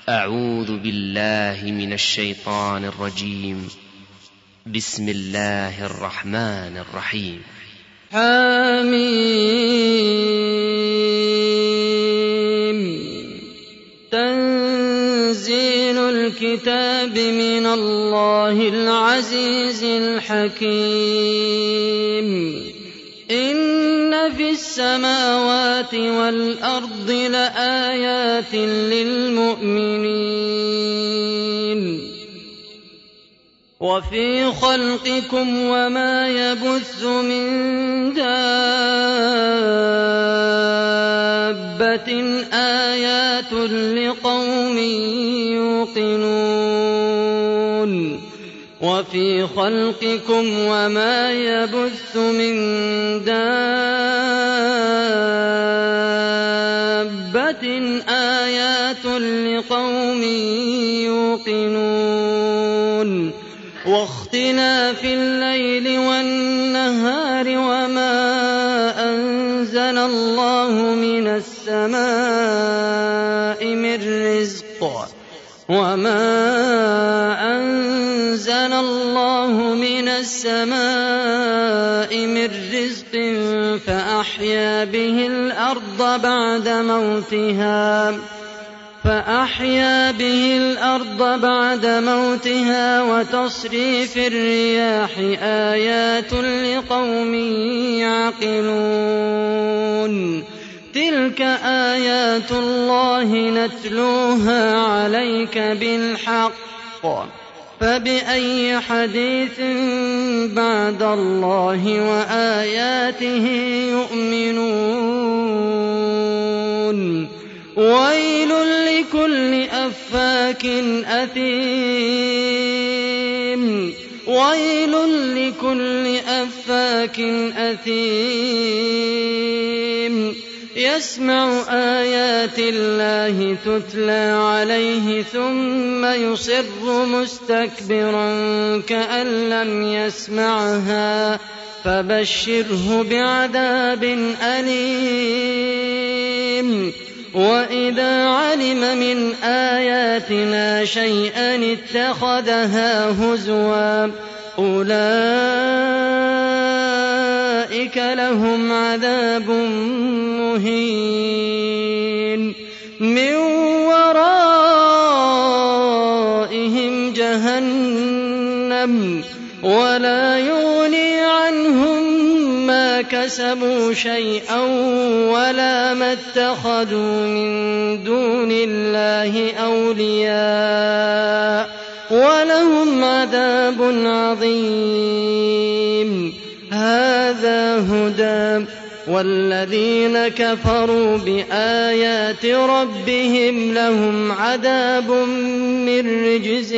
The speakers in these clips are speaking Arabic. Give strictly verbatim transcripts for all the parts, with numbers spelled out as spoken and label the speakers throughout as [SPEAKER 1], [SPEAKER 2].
[SPEAKER 1] أعوذ بالله من الشيطان الرجيم. بسم الله الرحمن الرحيم.
[SPEAKER 2] حميم. تنزيل الكتاب من الله العزيز الحكيم. إن في السماوات والأرض لآيات للمؤمنين وفي خلقكم وما يبث من دابة آيات لقوم يوقنون وفي خلقكم وما يبث من دابة آيات لقوم يوقنون واختلاف الليل والنهار وما أنزل الله من السماء من رزق وما أنزل الله من السماء من رزق فأحيا به الأرض بعد موتها فأحيا به الأرض بعد موتها وتصريف الرياح آيات لقوم يعقلون تلك آيات الله نتلوها عليك بالحق فبأي حديث بعد الله وآياته يؤمنون ويل لكل أفاك أثيم ويل لكل أفاك أثيم يسمع آيات الله تتلى عليه ثم يصر مستكبرا كأن لم يسمعها فبشره بعذاب أليم وإذا علم من آياتنا شيئا اتخذها هزوا أولئك لهم عذاب مهين من ورائهم جهنم ولا يغني عنهم ما كسبوا شيئا ولا ما اتخذوا من دون الله أولياء ولهم عذاب عظيم هذا هدى والذين كفروا بآيات ربهم لهم عذاب من رجز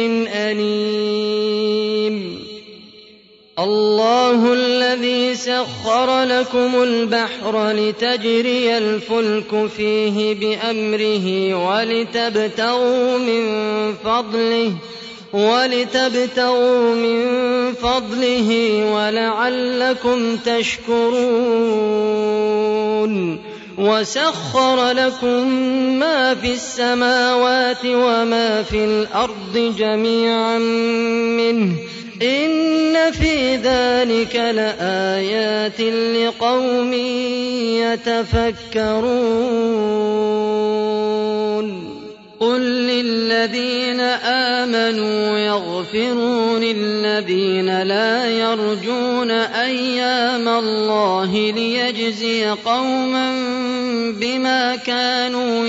[SPEAKER 2] أليم الله الذي سخر لكم البحر لتجري الفلك فيه بأمره ولتبتغوا من فضله ولتبتغوا من فضله ولعلكم تشكرون وسخر لكم ما في السماوات وما في الأرض جميعا منه إن في ذلك لآيات لقوم يتفكرون قل للذين آمنوا يغفروا للذين لا يرجون أيام الله ليجزي قوما بما كانوا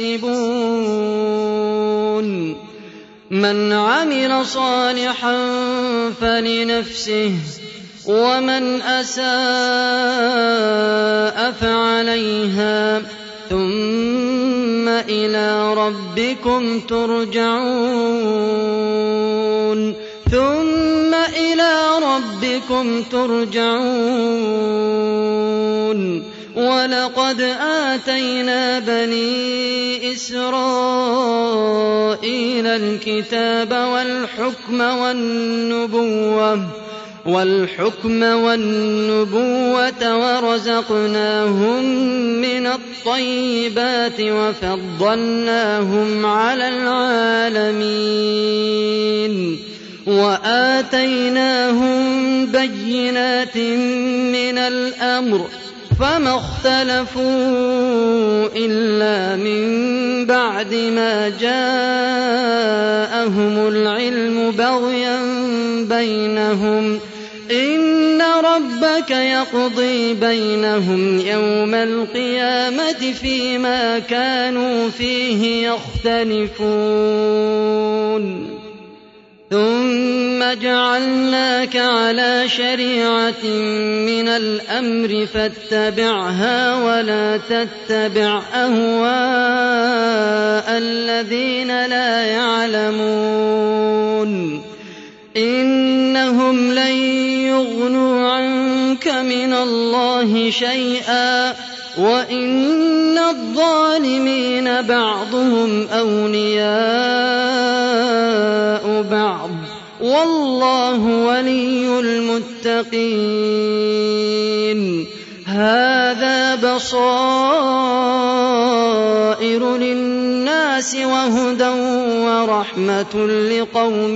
[SPEAKER 2] يكسبون من عمل صالحا فلنفسه ومن أساء فعليها ثم إلى ربكم ترجعون ثم إلى ربكم ترجعون ولقد آتينا بني إسرائيل الكتاب والحكم والنبوة والحكم والنبوة ورزقناهم من الطيبات وفضلناهم على العالمين وآتيناهم بينات من الأمر فما اختلفوا إلا من بعد ما جاءهم العلم بغيا بينهم إن ربك يقضي بينهم يوم القيامة فيما كانوا فيه يختلفون ثم جعلناك على شريعة من الأمر فاتبعها ولا تتبع أهواء الذين لا يعلمون إنهم لن يغنوا عنك من الله شيئا وإن الظالمين بعضهم أولياء بعض والله ولي المتقين هذا بصائر للناس وهدى ورحمة لقوم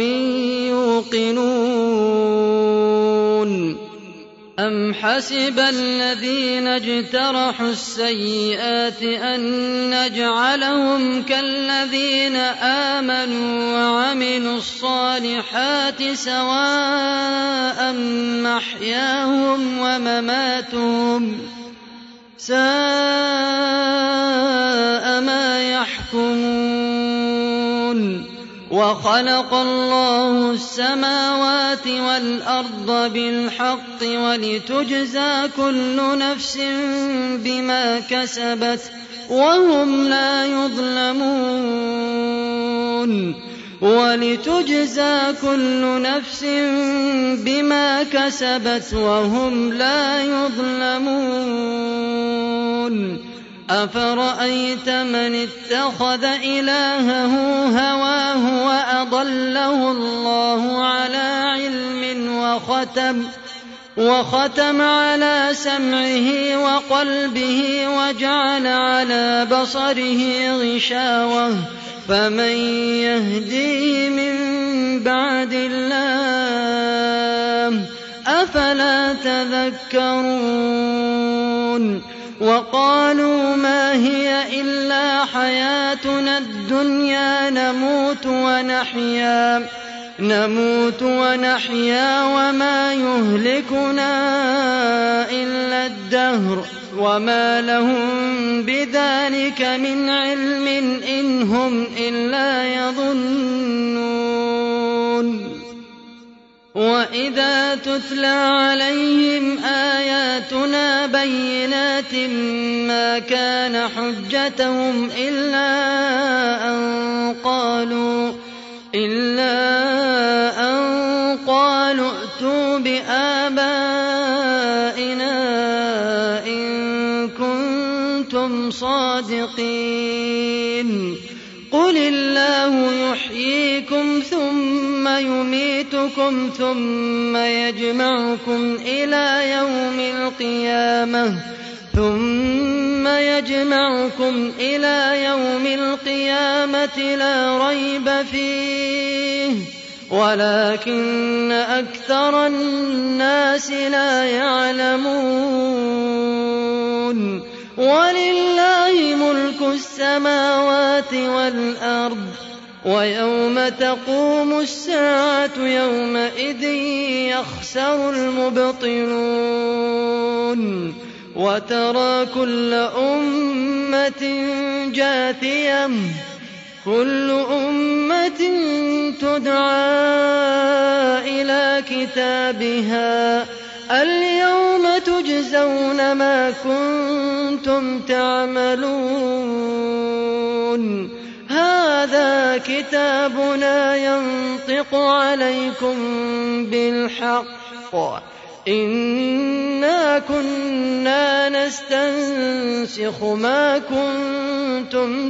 [SPEAKER 2] يوقنون أم حسب الذين اجترحوا السيئات أن نجعلهم كالذين آمنوا وعملوا الصالحات سواء محياهم ومماتهم ساء ما يحكمون وخلق الله السماوات والأرض بالحق ولتجزى كل نفس بما كسبت وهم لا يظلمون ولتجزى كل نفس بما كسبت وهم لا يظلمون أفرأيت من اتخذ إلهه هواه وأضله الله على علم وختم وختم على سمعه وقلبه وجعل على بصره غشاوة فمن يهديه من بعد الله أفلا تذكرون وقالوا ما هي إلا حياتنا الدنيا نموت ونحيا نموت ونحيا وما يهلكنا إلا الدهر وما لهم بذلك من علم إن هم إلا يظنون وإذا تتلى عليهم آياتنا بينات ما كان حجتهم إلا أن قالوا إلا أن قالوا ائتوا بآبائنا إن كنتم صادقين قل الله يحييكم ثم يميتكم ثم يجمعكم إلى يوم القيامة ثم يجمعكم إلى يوم القيامة لا ريب فيه ولكن أكثر الناس لا يعلمون ولله ملك السماوات والأرض ويوم تقوم الساعة يومئذ يخسر المبطلون وترى كل أمة جاثية كل أمة تدعى إلى كتابها اليوم تجزون ما كنتم تعملون هذا كتابنا ينطق عليكم بالحق إنا كنا نستنسخ ما كنتم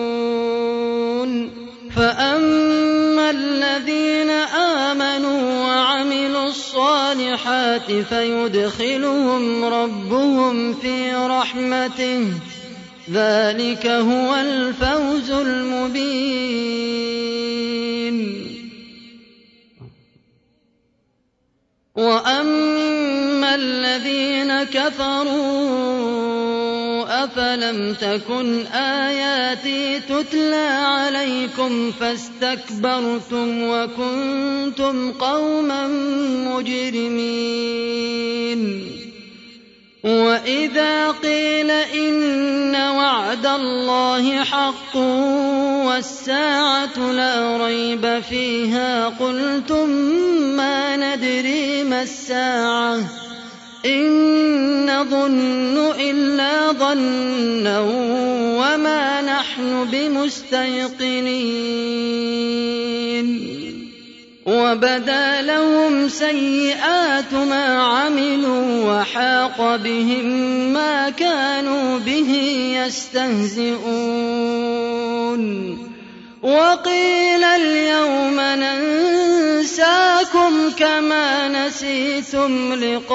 [SPEAKER 2] تعملون فأما الذين آمنوا الصالحات فيدخلهم ربهم في رحمته ذلك هو الفوز المبين. وأما الذين كفروا أفلم تكن آياتي تتلى عليكم فاستكبرتم وكنتم قوما مجرمين. وإذا قيل إن وعد الله حق والساعة لا ريب فيها قلتم ما ندري ما الساعة إن نظن إلا ظنا وما نحن بمستيقنين. وبدا لهم سيئات ما عملوا وحاق بهم ما كانوا به يستهزئون. وقيل اليوم ننساكم كما نسيتم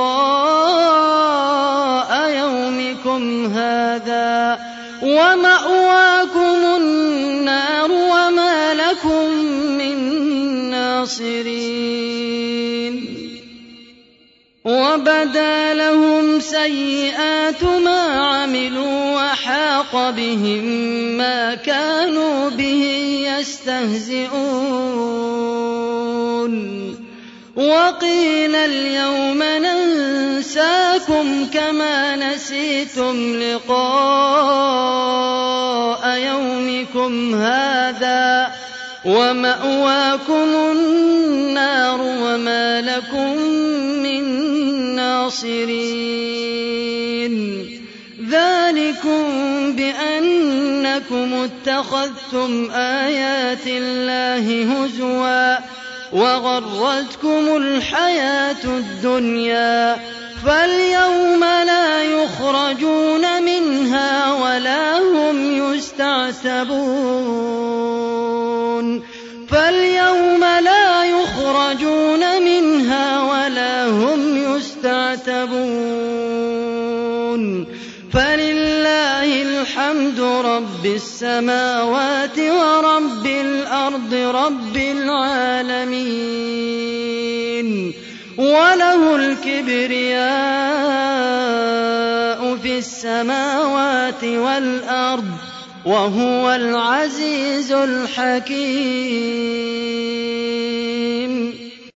[SPEAKER 2] لقاء يومكم هذا ومأواكم النار وما لكم من ناصرين. وبدا لهم سيئات ما عملوا وحاق بهم ما كانوا به يستهزئون. وقيل اليوم ننساكم كما نسيتم لقاء يومكم هذا ومأواكم النار وما لكم من ناصرين. ذلكم بأنكم اتخذتم آيات الله هزوا وغرتكم الحياة الدنيا فاليوم لا يخرجون منها ولا هم يستعتبون. فاليوم لا يخرجون منها ولا هم يستعتبون. فلله الحمد رب السماوات ورب الأرض رب العالمين وله الكبرياء في السماوات والأرض وهو العزيز الحكيم.